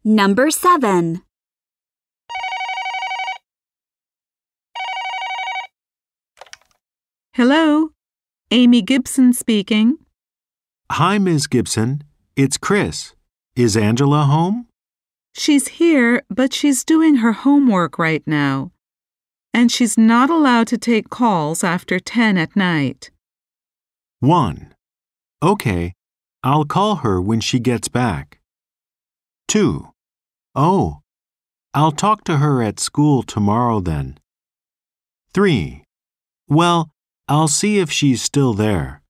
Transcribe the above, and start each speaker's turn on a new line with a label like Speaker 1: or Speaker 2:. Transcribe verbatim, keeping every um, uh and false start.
Speaker 1: Number seven.
Speaker 2: Hello, Amy Gibson speaking.
Speaker 3: Hi, Miz Gibson. It's Chris. Is Angela home?
Speaker 2: She's here, but she's doing her homework right now. And she's not allowed to take calls after ten at night.
Speaker 3: one. Okay, I'll call her when she gets back. two. Oh, I'll talk to her at school tomorrow then. three. Well, I'll see if she's still there.